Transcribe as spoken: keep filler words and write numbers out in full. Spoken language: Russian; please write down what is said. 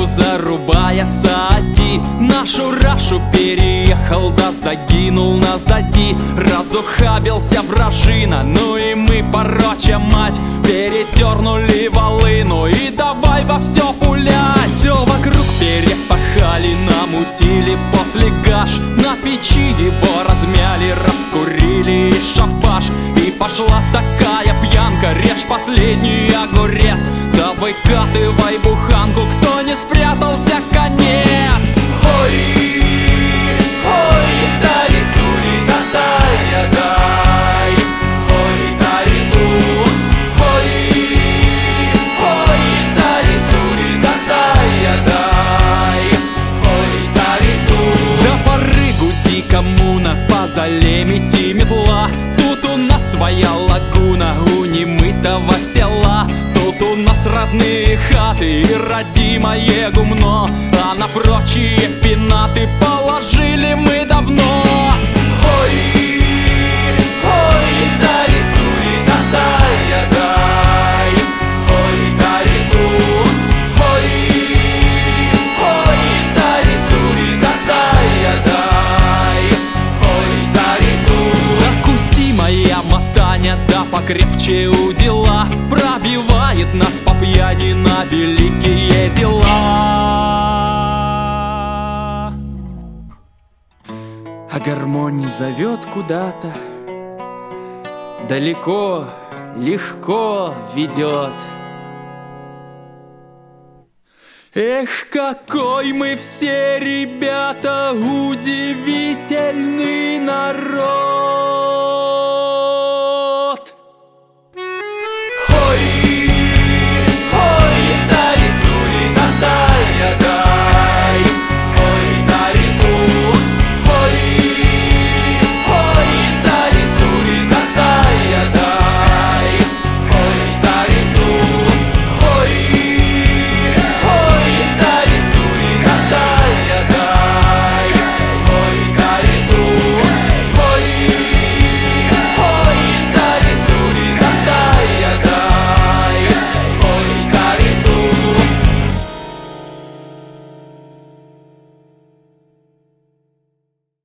ветку зарубая сади, нашу рашу переехал, да загинул назади. Разухабился вражина, ну и мы, пороча мать, передернули волыну и давай во все пулять. Все вокруг перепахали, намутили после гаш, на печи его размяли, раскурили и шабаш. И пошла такая пьянка, режь последний огурец, да выкатывай буханку, кто не спрятался, конец. Ой, ой, тари-тури, да-дай, дай, ой, тари-ту, ой, ой, тари-тури, да-дай, дай, ой, тари-ту. До поры гуди коммуна, по зале мети метла, тут у нас своя лагуна у немытого села. Тут у нас родные хаты и родимое гумно, а на прочие пенаты положили мы давно. Ой, ой, тари-тури, да-дай, дай, ой, тари-ту, ой, ой, тари-тури, да-дай, дай, ой, тари-ту. Закуси, моя мотаня, да покрепче удила, пробивает нас по пьяни на великие дела. А гармония зовет куда-то, далеко, легко ведет. Эх, какой мы все, ребята, удивительный народ!